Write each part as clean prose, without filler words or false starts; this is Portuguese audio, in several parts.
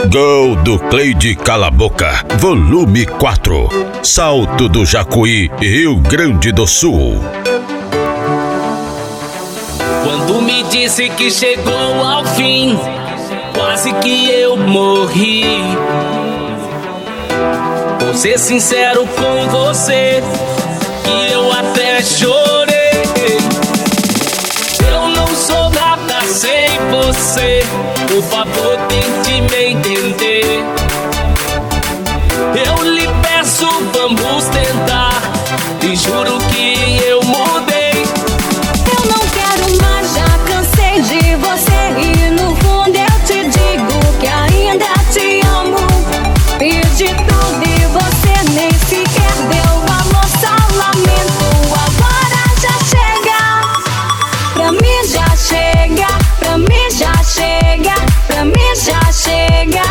Gol do Cleide Cala Boca, volume 4. Salto do Jacuí, Rio Grande do Sul. Quando me disse que chegou ao fim, quase que eu morri. Vou ser sincero com você, que eu até chorei. Eu não sou nada sem você, por favor tente me entender. Eu lhe peço, vamos tentar, e juro que eu mudei. Eu não quero mais, já cansei de você, e no fundo eu te digo que ainda te amo. Perdi tudo e você nem sequer deu valor, só lamento. Agora já chega, pra mim já chega, pra mim já chega, pra mim já chega,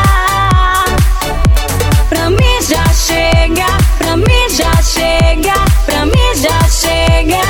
pra mim já chega, pra mim já chega, pra mim já chega.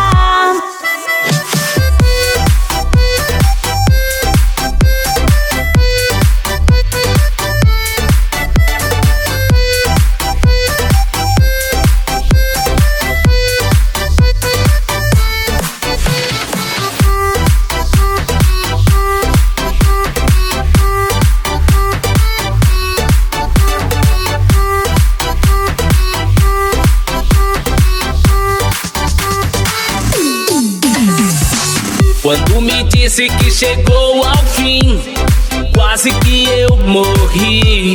Quando me disse que chegou ao fim, quase que eu morri.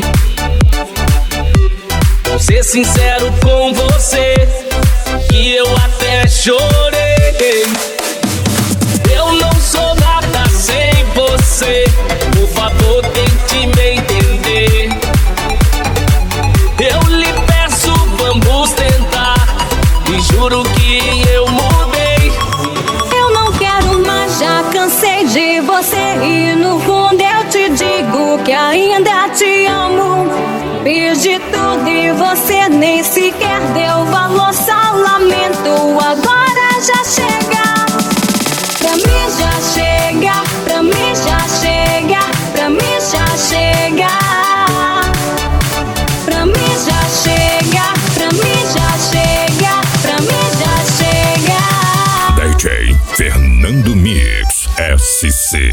Vou ser sincero com você, que eu até chorei. Eu não sou nada sem você, por favor tente me entender. Eu lhe peço, vamos tentar, e juro que eu mudei. Eu não quero mais, já cansei de você, e no fundo eu te digo que ainda te amo. Perdi tudo e você nem sequer deu valor, só lamento. Agora já chega, pra mim já chega, pra mim já chega, pra mim já chega, pra mim já chega, pra mim já chega, pra mim já chega. DJ Fernando Mix SC.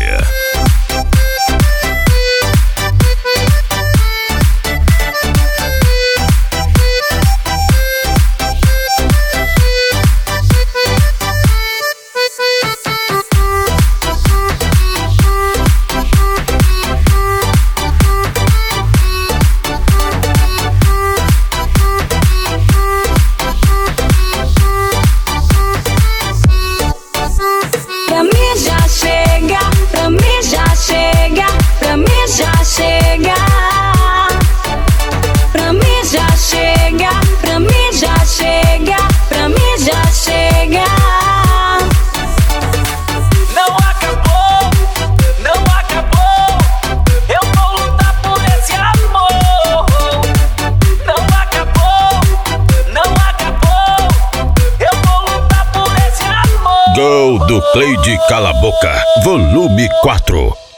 Pra mim já chega, pra mim já chega, pra mim já chega, pra mim já chega, pra mim já chega, pra mim já chega. Não acabou, não acabou, eu vou lutar por esse amor. Não acabou, não acabou, eu vou lutar por esse amor. Gol do Cleide Cala Boca, volume 4.